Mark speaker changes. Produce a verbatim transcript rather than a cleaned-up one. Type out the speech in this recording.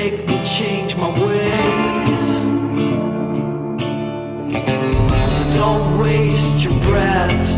Speaker 1: make me change my ways. So don't waste your breath.